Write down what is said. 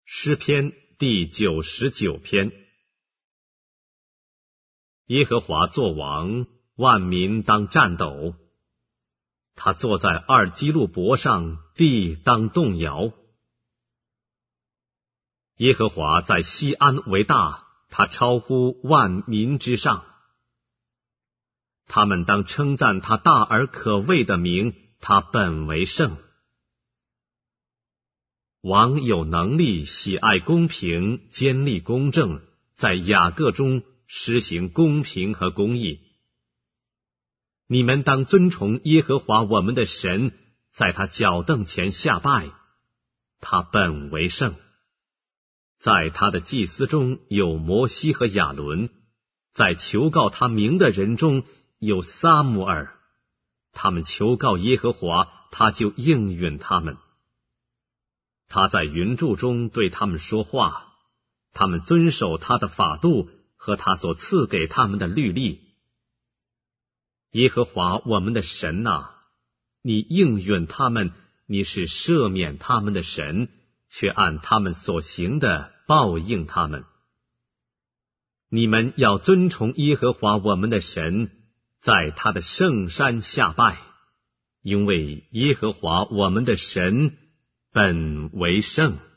诗篇第99篇。耶和华作王，万民当战斗。他坐在二基路伯上，地当动摇。耶和华在西安为大，他超乎万民之上。他们当称赞他大而可畏的名，他本为圣。王有能力，喜爱公平，坚立公正，在雅各中施行公平和公义。你们当尊崇耶和华我们的神，在他脚凳前下拜，他本为圣。在他的祭司中有摩西和亚伦，在求告他名的人中有撒母耳，他们求告耶和华，他就应允他们。他在云柱中对他们说话，他们遵守他的法度和他所赐给他们的律例。耶和华我们的神啊，你应允他们，你是赦免他们的神，却按他们所行的报应他们。你们要尊崇耶和华我们的神，在他的圣山下拜，因为耶和华我们的神本为圣。